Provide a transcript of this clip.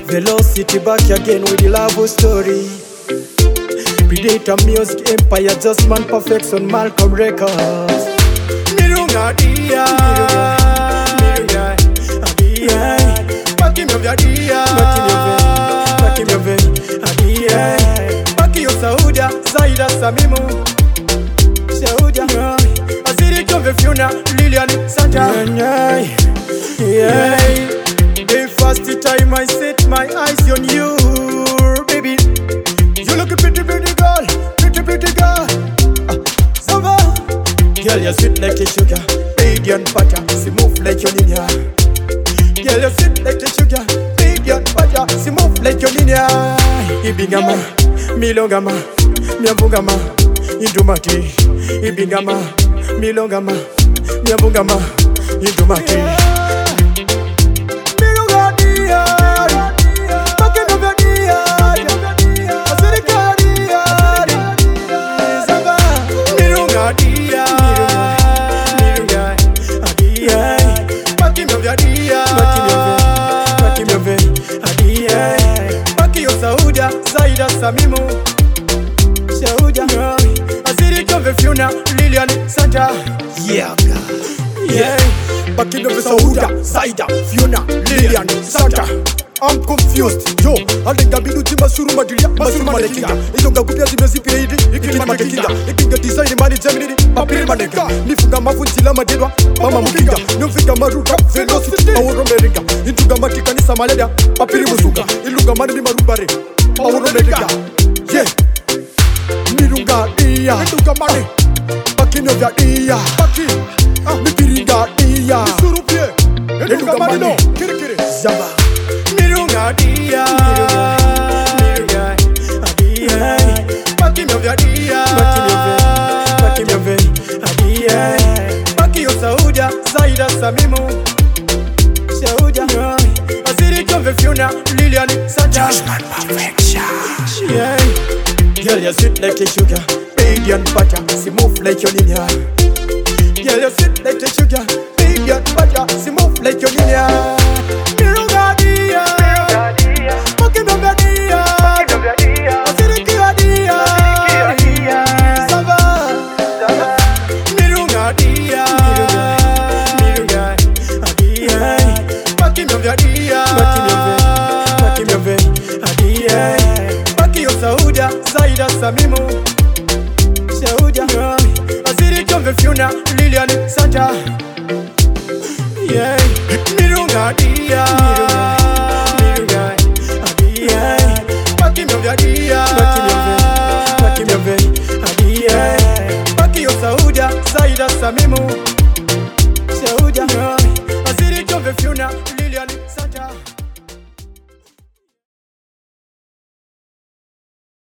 Velocity back again with the love story. Predator Music Empire, just man perfect on Malcolm Records. Mirunga dia, adia, paki mvya dia, paki mvya adia, paki yo Sauda, Zaida Samimu, Sauda, Aziri Jove Fiona, Lilian Santa. The first time I set my eyes on you, baby, you look a pretty girl, pretty girl. Sava, girl, you sweet like a sugar, radiant butter, she move like your ninja. Girl, you sweet like a sugar, radiant butter, she move like your ninja. Ibingama, milongama, miambungama, indumati. Ibingama, milongama, miambungama, indumati. Sauda, Zaida Samimu, Sauda, Aziri Jove Fiona, Lilian Santa. Yeah. Back in the Sauda, Zaida, Fiona, Lilian Santa. I'm confused, yo. Alenga bidu tima suru magiria, masuru manekinga. Ilonga kupia zimezipi reidi, ikili manekinga. Ikinga design mani Gemini, papiri maneka. Nifunga mafunzila madedwa, mama mukinga. Nyumfinga maruka, velocity, aworo meringa. Intuga matikanisa maleda, papiri musuga. Iluga mani ni marubare, aworo meringa. Yeah. Mirunga iya, intuga mani. Bakino vya iya, baki. Mipiringa iya. Nisuru pie, intuga mani. Kiri, zamba. Mirunga dia, adia, paki mvya dia, paki mvya adia, paki yo Sauda, Zaida Samimu, Sauda, Aziri Jove Fiona, Lilian Santa. Yeah, girl you sweet like a sugar, radiant butter, she move like your ninja. Girl you sweet like a sugar, radiant butter, she move like your ninja. Sauda, Zaida Samimu, Sauda, Aziri Jove Fiona, Lilian Santa. Yeah, Mirunga dia, adia, paki mvya dia, paki mvya adia, paki yo Sauda, Zaida Samimu, Sauda, Aziri Jove Fiona, Lilian Santa.